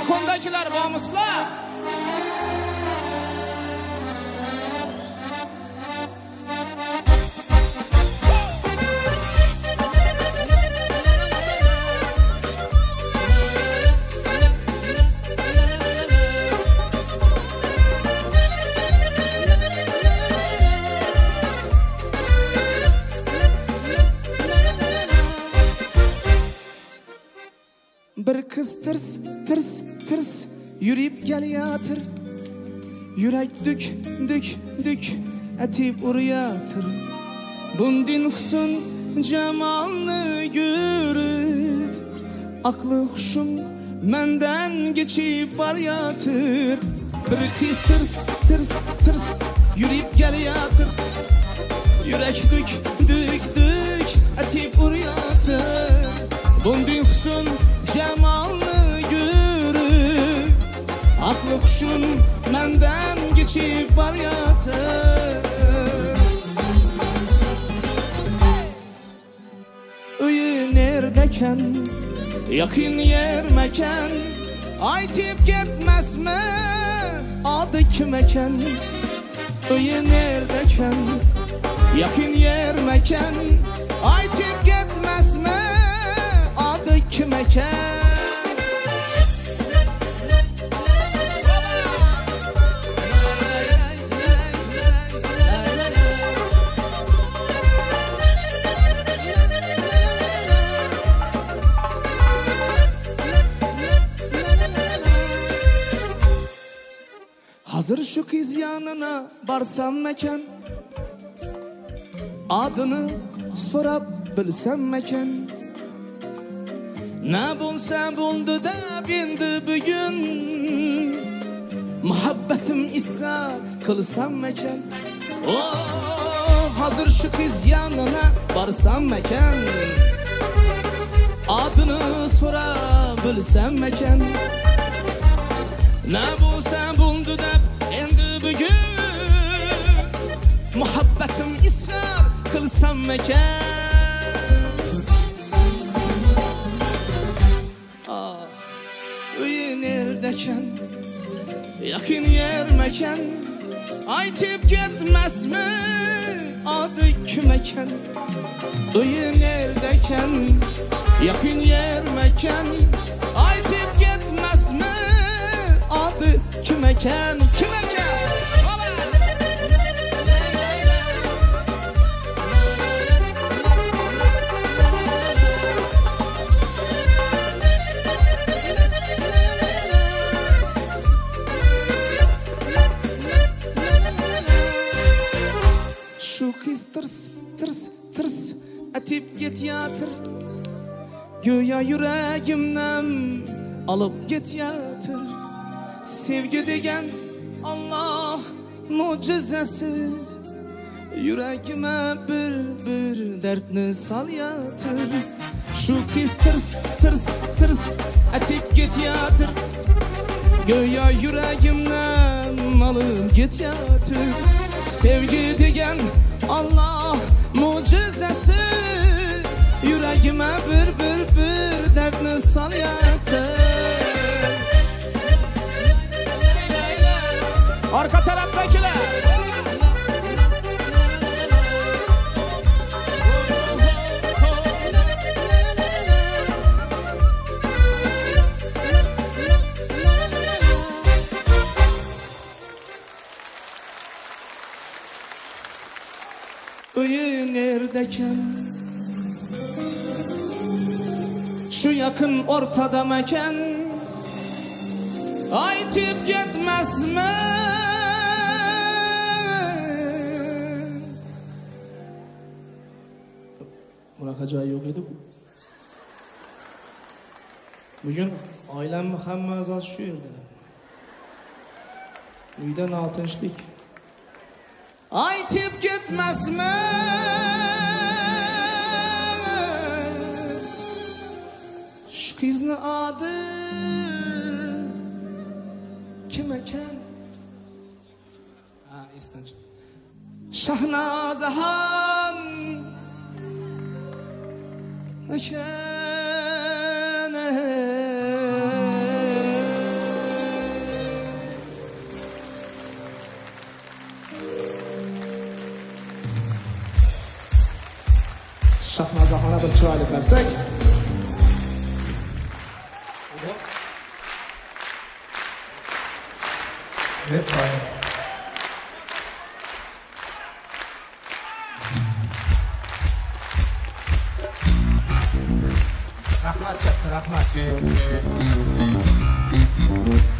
Balkondakiler bağımsızlar. Bir kız tırs tırs tırs yürüyüp geliyadır. Yürek dük dük dük etip uruyatır. Bundin husn cemalını görüp aklı huşum menden geçip bariyatır. Bir kız tırs tırs tırs yürüyüp geliyadır. Yürek dük dük dük etip uruyatır. Bundin husn cemalını görüp aklı kuşun menden geçip bariyatır. Öyle neredeken yakın yer mekan aytip gitmez mi adı kimeken? Öyle neredeken yakın yer mekan aytip gitmez mi adı kimeken? Hazır şu kız yanına barsam mekan, adını sorap bilsem mekan. Ne bulsa buldu da bindi bugün, muhabbetim ishar kılsam mekan. Oh, hazır şu kız yanına barsam mekan, adını sorap bilsem mekan. Ne bulsa buldu da endi bugün, muhabbetim ishar kılsam mekan. Ah, uyu neredeken yakın yer mekan aytip gitmez mi adı kimeken? Uyu neredeken yakın yer mekan aytip gitmez mi adı kimeken? Kimeken? Şu kız tırs tırs tırs etip gitiyatır. Göya yüreğimden alıp gitiyatır. Sevgi degen Allah mucizesi, yüreğime bir dertni salyatır. Şu kız tırs tırs tırs etip gitiyatır. Göya yüreğimden alıp gitiyatır. Sevgi degen Allah mucizesi, yüreğime bir dertni salyatır. Arka taraftakiler. Öyle neredeken şu yakın ortada mekan aytip gitmez mi? Bunaqa joy yo'q edi bu. Bugun oilamni hamma a'zosi shu yerda. Uyda notinchlik. Aytib ketmasmi? Shu qizni adi kim ekan? Ha, esdan chiqdi. Shahnozaxon ekan. bir chiroyli qarsak. Rahmat, katta rahmat.